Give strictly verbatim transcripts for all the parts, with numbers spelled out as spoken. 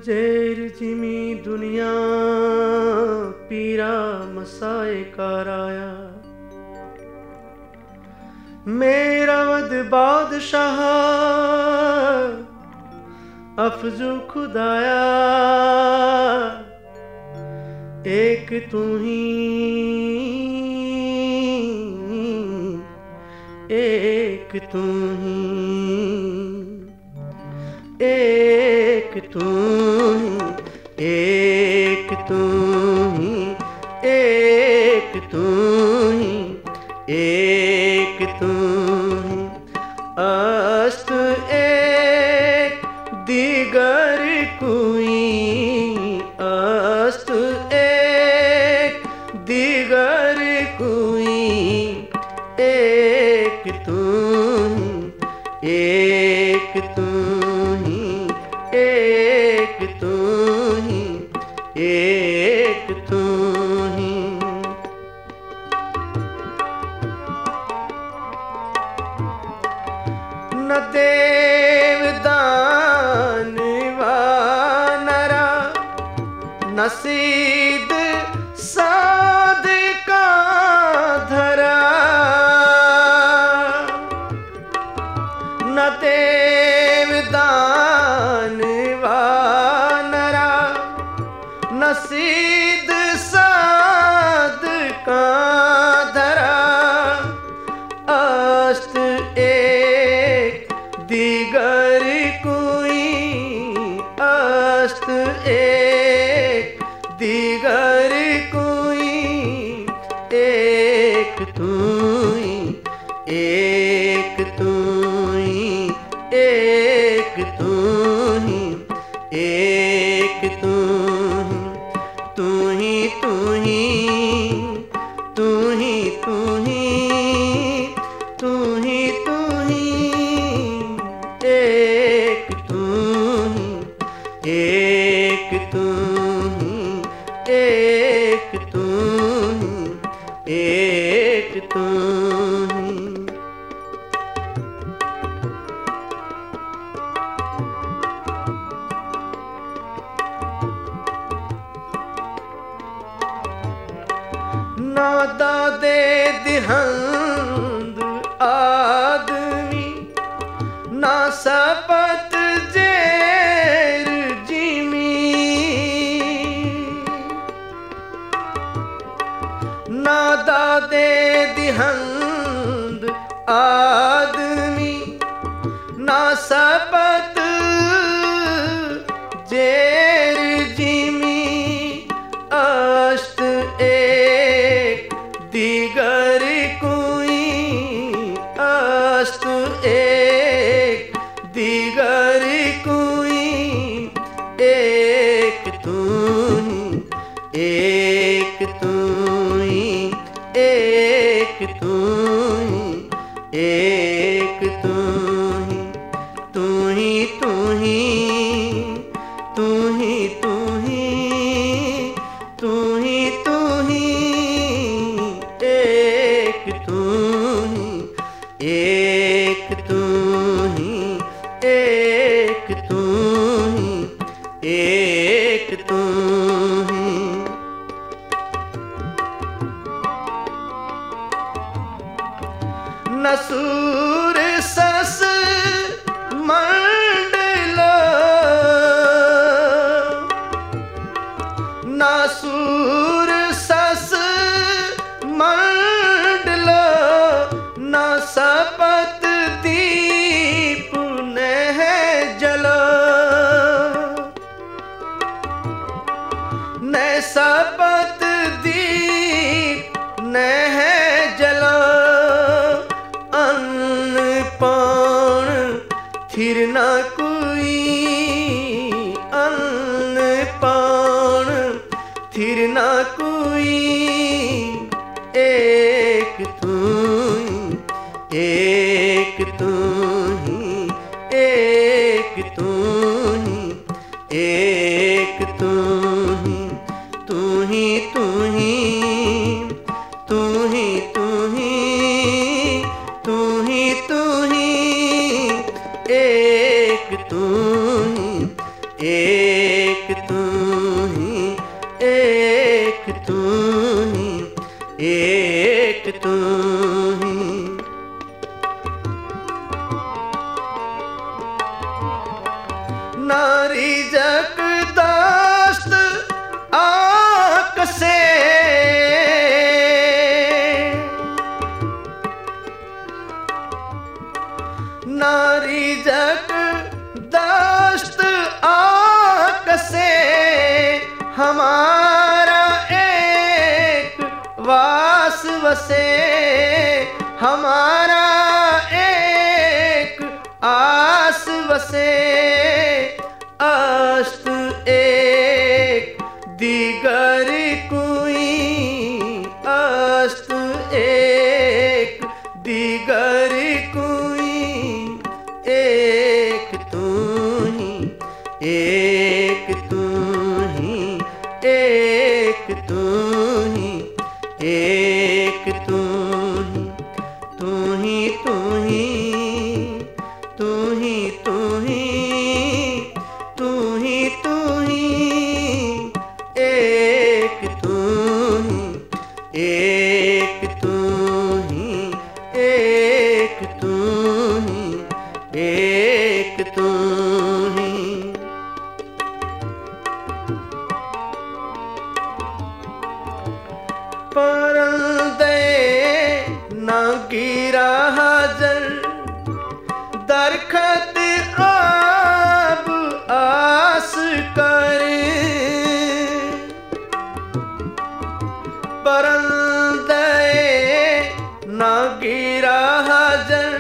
जेर जिमी दुनिया पीरा मसाए कराया। मेरा वद बादशाह अफजू खुदाया, एक तू ही एक तू ही एक तू ही एक तू ही एक तू ही एक तू ही अस्त एक दिगर कोई, अस्त एक दिगर कोई, एक तू ही एक तू ही एक तू ही एक तू ही। न देव दान वा नरा, न सीध साध का धरा, न देव दान वा नरा, न सीध साध का धरा, अस्त एक दिगर कोई, अस्त एक दिगर कोई, एक तू ही एक तू ही एक तू ही एक तू ही, तू ही तू ही तू ही तू ही तू ही तू ही, एक तू ही एक तू ही एक तू ही एक तू ही। ना दादे दिहंद आदमी, ना सपत जेर जिमी, ना दादे दिहंद आदमी, ना सपत जेर जिमी, अस्त एक दिगर कोई, अस्त एक दिगर कोई, एक तू ही एक तू ही एक तू ही एक तू ही, तू ही तू ही तू ही तू ही तू ही तू ही, एक तू ही एक तू ही एक तू ही एक तू ही। नसूर सस मंडल, नसूर सस मंडल, न सपत दीप नह जल, न सपत दीप नह जल, अन्न पान थिर न कोई, अन्न पान थिर न कोई, एक तू ही एक तू ही एक तू ही एक तू ही, तू ही तू ही तू ही तू ही तू ही तू ही, एक तू ही एक तू ही, एक तू ही, एक तू ही। नारी जगदास्त आँख से नारी जगदास्त आँख से हमारा एक वास वसे, हमारा एक आस वसे। अस्त एक दिगर कोई, अस्त एक दिगर कोई, एक तू ही, एक तू ही, एक तू ही, एक तू ही। तू ही तू ही, तू ही तू ही, तू ही तू ही, एक तू ही, एक तू ही, एक तू ही, एक तू ही। परंदे ना गिरा हाजर दरखत आब आस कर, परंदे ना गिरा हाजर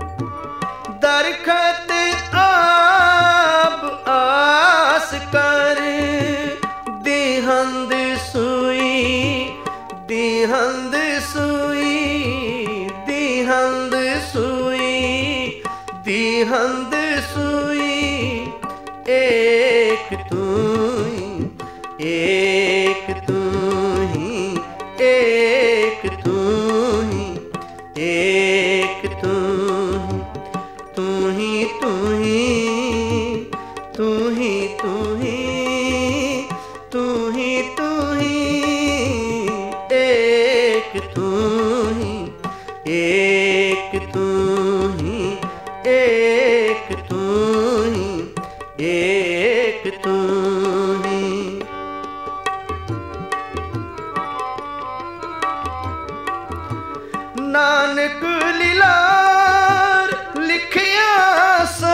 दरखत आब आस कर। दिहंद सुई, दिहंद सुई, दिहंद सुई, दिहंद सुई, एक तू ही, एक तू ही, एक तू ही, एक तू ही। तू ही तू ही, तू ही तू ही, तू ही तू ही, एक तू ही, एक तू ही, एक तू ही, एक तू ही। नानक लीलार लिखिया सा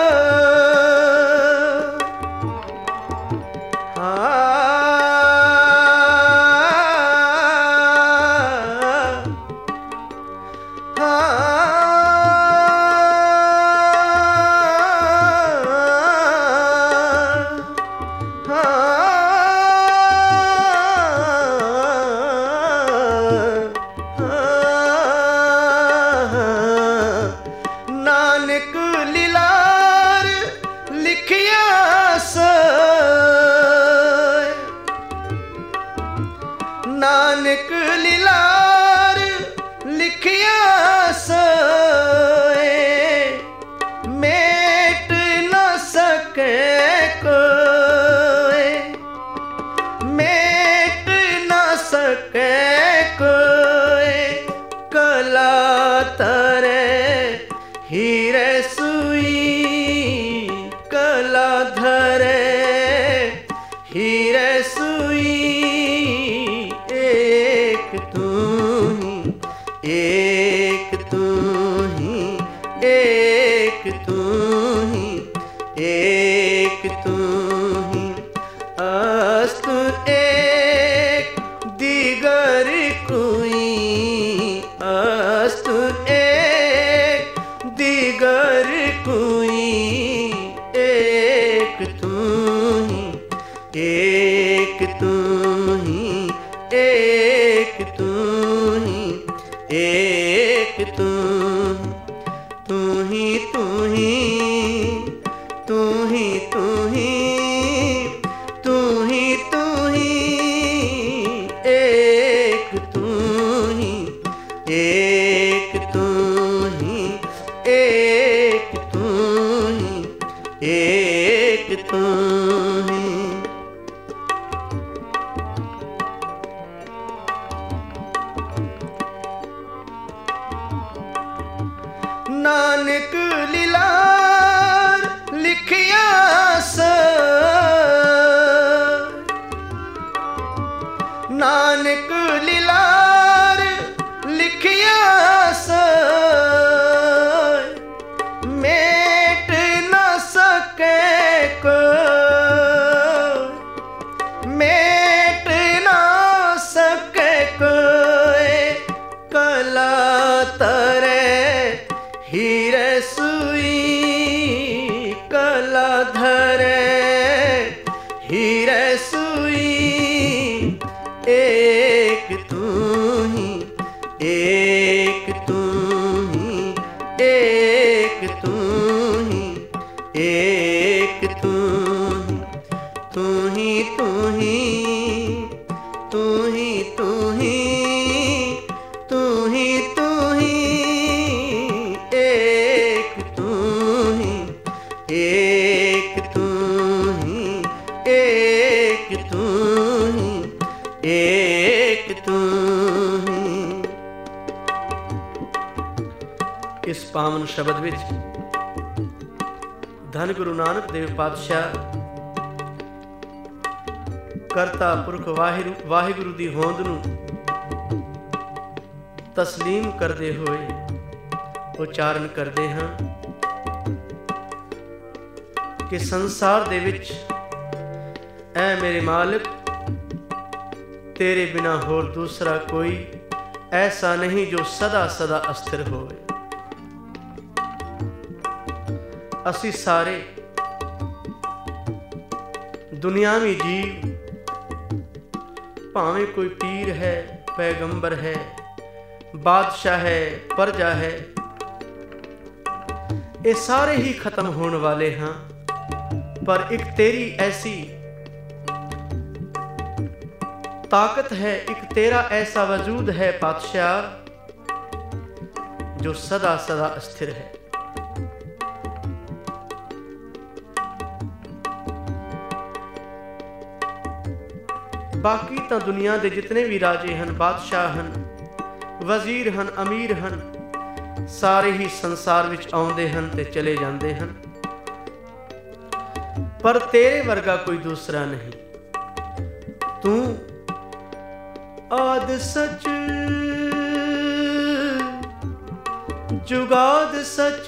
नानक लीलार लिखिया सोय, नानक लीलार लिखिया सोय। मेट न सके कोई, मेट न सके कोई, कला तरे हीरे सुई, कला धरे हीरे सुई, एक तू ही, एक तू ही, एक तू ही, एक तू ही। अस्त एक दिगर कोई, अस्त एक दिगर कोई, एक तू ही, एक तू ही, एक तू ही, एक तू तू ही तू ही, तू ही तू ही, तू ही तू ही, एक तू ही, एक तू ही, एक तू ही, एक तू ही। ही तू ही तू ही तू ही तू ही तू ही एक तू ही एक तू ही एक तू ही एक तू ही। इस पावन शब्द विच धन गुरु नानक देव पातशाह करता पुरख वाहिगुरु दी होंद नूं तस्लीम करते हुए उच्चारण करते हैं कि संसार दे विच ऐ मेरे मालिक तेरे बिना होर दूसरा कोई ऐसा नहीं जो सदा सदा अस्थिर होए। असी सारे दुनियावी जीव भावें कोई पीर है, पैगंबर है, बादशाह है, प्रजा है, ये सारे ही खत्म होने वाले हैं, पर एक तेरी ऐसी ताकत है, एक तेरा ऐसा वजूद है पातशाह जो सदा सदा अस्थिर है। बाकी तो दुनिया के जितने भी राजे हैं, बादशाह हैं, वजीर हैं, अमीर हैं, सारे ही संसार विच आउंदे हैं ते चले जाते हैं, पर तेरे वर्गा कोई दूसरा नहीं। तू आद सच जुगाद सच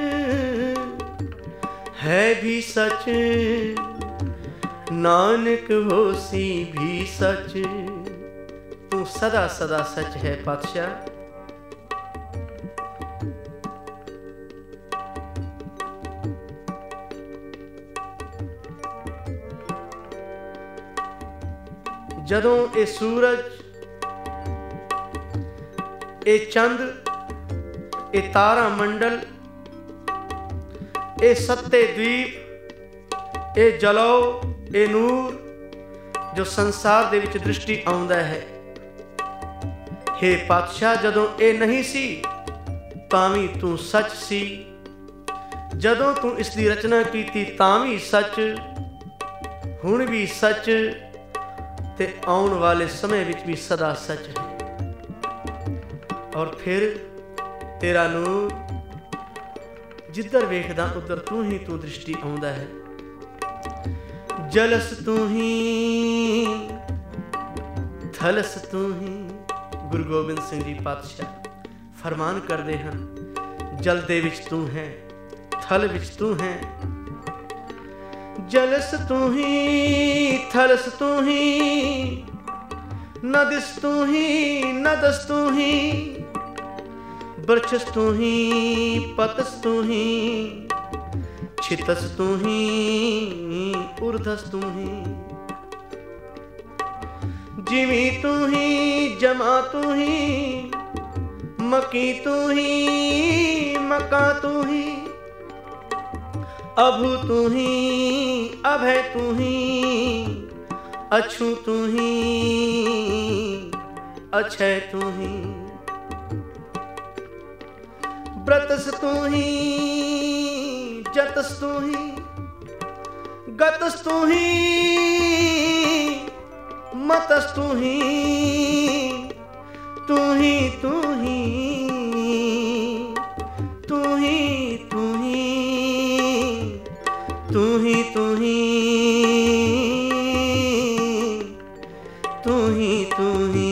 है भी सच, नानक होसी भी सच। तू सदा सदा सच है पातशाह। जदों ए सूरज, ए चंद, ए तारा मंडल, ए सत्ते द्वीप, ए जलो, ए नूर जो संसार दे विच दृष्टि आउंदा है, हे पातशाह जदों ए नहीं सी तावी तू सच सी, जदों तू इसकी रचना कीती तावी सच, हुण भी सच ते आउण वाले समय विच भी सदा सच है। और फिर तेरा नूर जिधर वेखदा उधर तू ही तू दृष्टि आउंदा है। जलस तू ही थलस तू ही। गुरु गोबिंद सिंह जी पातशाह फरमान करते हैं, जल दे विच तू है, थल विच तू है। जलस तू ही थलस तू ही, नदिस तू ही नदस तू ही, बरछस तू ही पतस तू ही, छितस तू ही उर्धस तू ही। जिमी तू ही जमा तू ही, मकी तू ही मका तू ही, अभु तू ही अभय तू ही, अछु तू ही अक्षय तू ही। व्रतस तू ही जतस तू ही, गतस तू ही मतस तू ही। तू ही तू ही तू ही तू ही तू ही तू ही तू ही तू ही।